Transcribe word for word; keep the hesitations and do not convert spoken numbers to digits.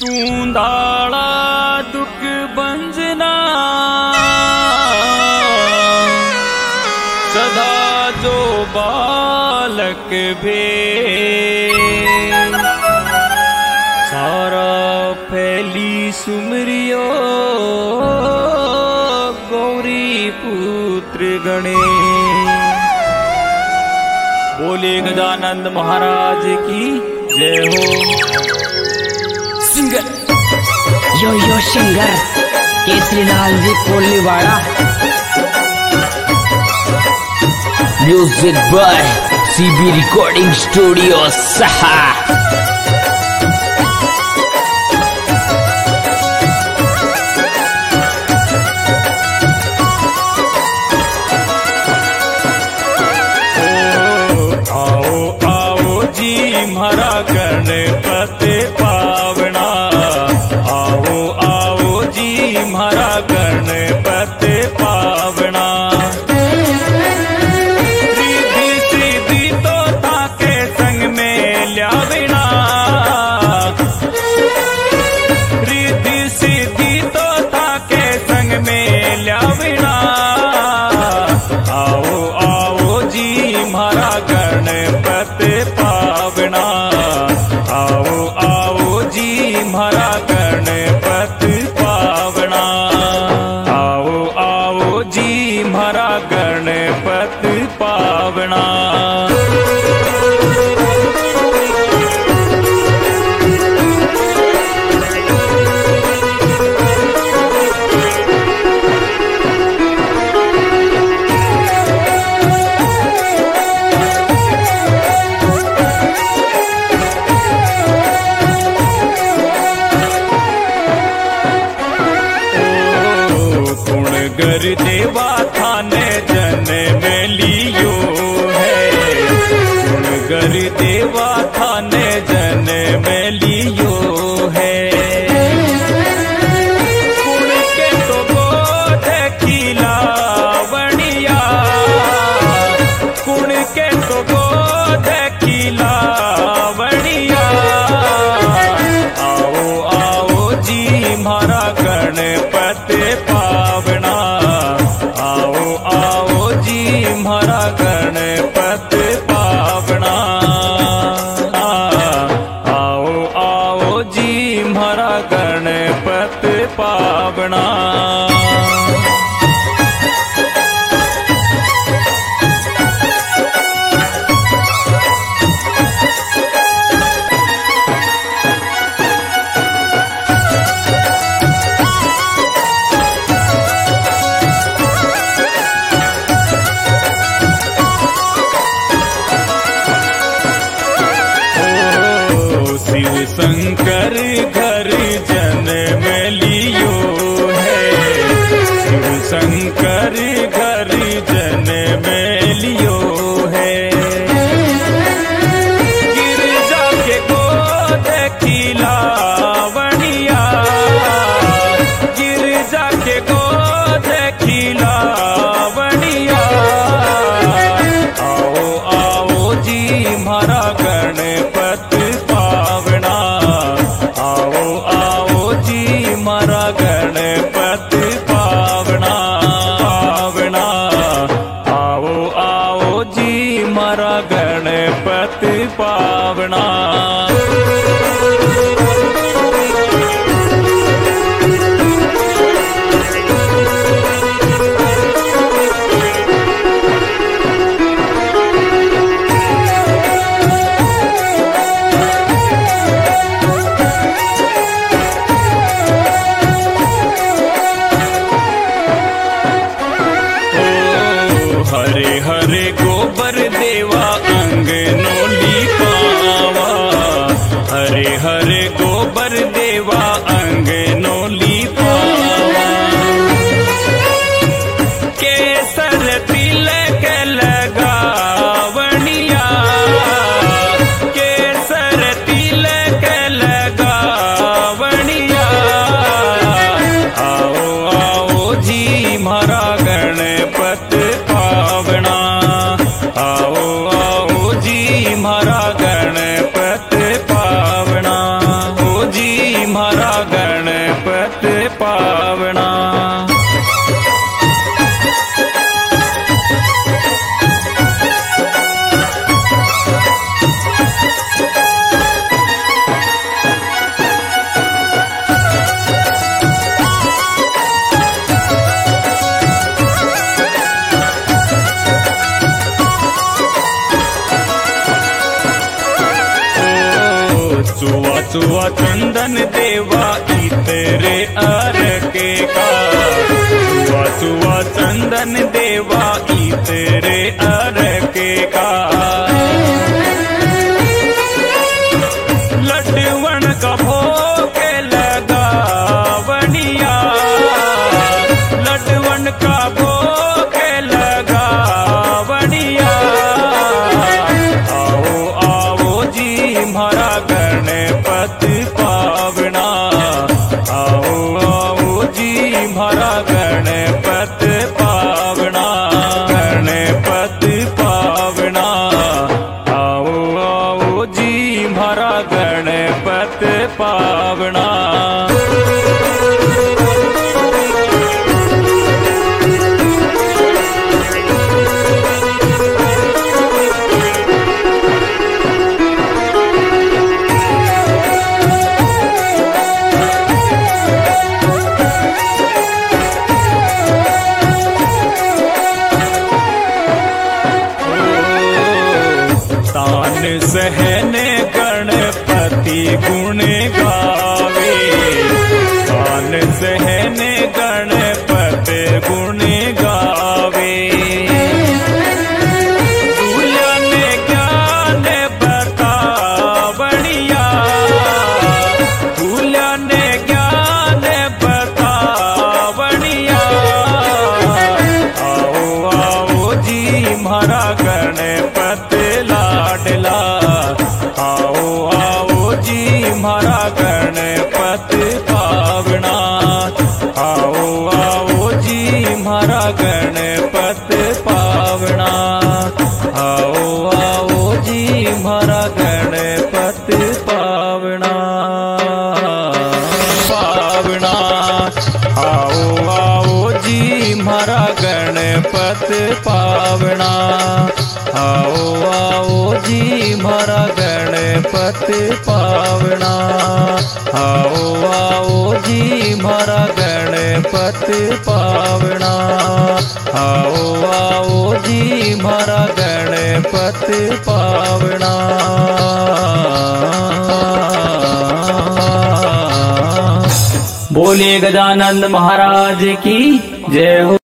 सूंधाड़ा दुख बंजना सदा जो बालक भे सारा फैली सुमरियो गौरी पुत्र गणे। बोले गजानंद महाराज की जय हो। सिंगर यो यो singer Kesarilal ji Koliwada. Music by CB recording studio सहा। हमारा गणपति पावना आओ आओ जी हमारा गणपति पावना। रिद्धि सिद्धि तो ताके संग में ल्याविना रिद्धि सिद्धि तो ताके संग में ल्याविना। आओ आओ जी हमारा गणपति पावना आओ आओ जी हमारा गणपति पावना आओ आओ जी हमारा गणपति पावना। गर देवा थाने जन्म लियो है गुण गर देवा थाने जन्म लियो है। गुण के तो बोध खिलावनिया गुण के तो बोध खिलावनिया। आओ आओ जी हमारा गणपति पावना आओ आओ जी हमारा गणपति पावना आओ आओ जी हमारा गणपति पावना। शिव शंकर घर जन्म लियो है शिव शंकर घर जन्म लियो है। गिरजा के गोद खिलावनिया गिरजा के गोद खिलावनिया। आओ आओ जी हमारा गणपति पावना आओ आओ जी हमारा गणपति पावना पावना आओ आओ जी हमारा गणपति पावना। हरे हरे गोबर देवा अंगनों लिपावा हरे हरे गोबर देवा अंगनों लिपावा। केसर तिलक लगावनिया केसर तिलक लगावनिया। आओ आओ जी हमारा गणपति पावना सुआ चंदन देवा इतरे अरके का सुआ सुआ चंदन देवा इतरे अरके का लड्डूवन का भोग लगावनिया लड्डूवन का भोग लगावनिया आओ आओ जी हमारा गणपति पावना आओ आओ जी हमारा गणपति पावना गणपति पावना आओ आओ जी हमारा गणपति पावना तान सहने गणपति गुण गावे तान सहने गणपति गुण गावे दुल्हन ज्ञान बतावनिया दुल्हन ज्ञान बतावनिया आओ आओ जी हमारा गणपति लाडला आओ आओ जी हमारा गणपति पावना आओ आओ जी हमारा गणपति पावना आओ आओ जी हमारा गणपति पावना पावना आओ आओ जी हमारा गणपति पावना आओ आओ जी हमारा गणपति पावना आओ आओ जी हमारा गणपति पावना आओ आओ जी हमारा गणपति पावना बोलिए गजानंद महाराज की जय हो।